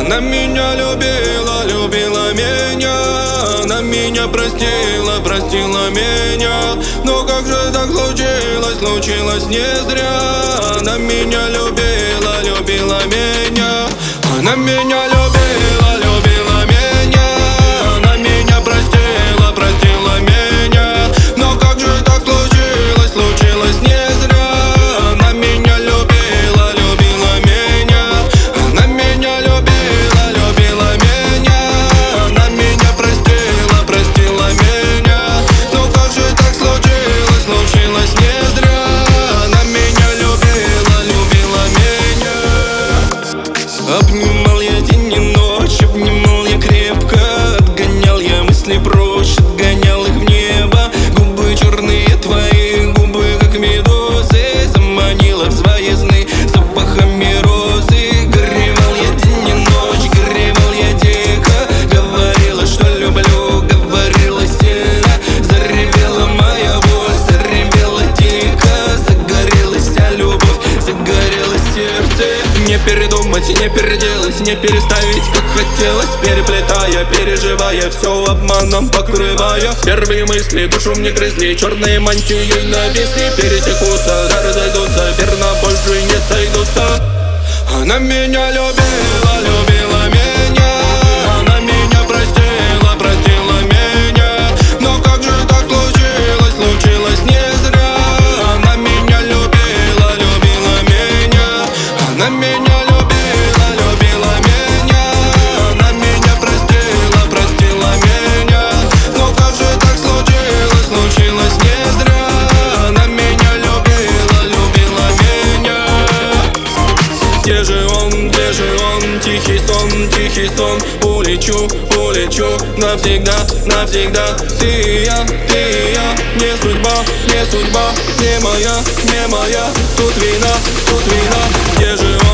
Она меня любила, любила меня. Она меня простила, простила меня. Но как же так случилось, случилось не зря. Она меня любила, любила меня. Она меня любила, любила меня. Она меня простила, простила меня. Но как же так случилось, случилось не зря. Она меня любила, любила меня. Она меня любила, любила меня. Она меня простила, простила меня. Но как же так случилось, случилось не зря. Она меня любила, любила меня. Обнимал я день и ночь, обнимал я крепко. Отгонял я мысли прочь, отгонял их в небо. Губы черные твои, губы как медузы. Заманила в свои сны запахами розы. Горевал я день и ночь, горевал я дико. Говорила, что люблю, говорила сильно. Заревела моя боль, заревела дико. Загорелась вся любовь, загорелось сердце. Не передумать, не переделать, не переставить, как хотелось. Переплетая, переживая, все обманом покрывая. Первые мысли душу мне грызли, черные мантии нависли. Пересекутся, разойдутся, верно больше не сойдутся. Она меня любила, любила меня. Она меня простила, простила меня. Но как же так случилось, случилось не зря. Она меня любила, любила меня. Она меня любила, любила меня. Она меня простила, простила меня. Но как же так случилось, случилось не зря. Она меня любила, любила меня. Где же он, тихий сон. Улечу, улечу навсегда, навсегда. Ты и я, не судьба, не судьба. Не моя, не моя. Тут вина, где же он?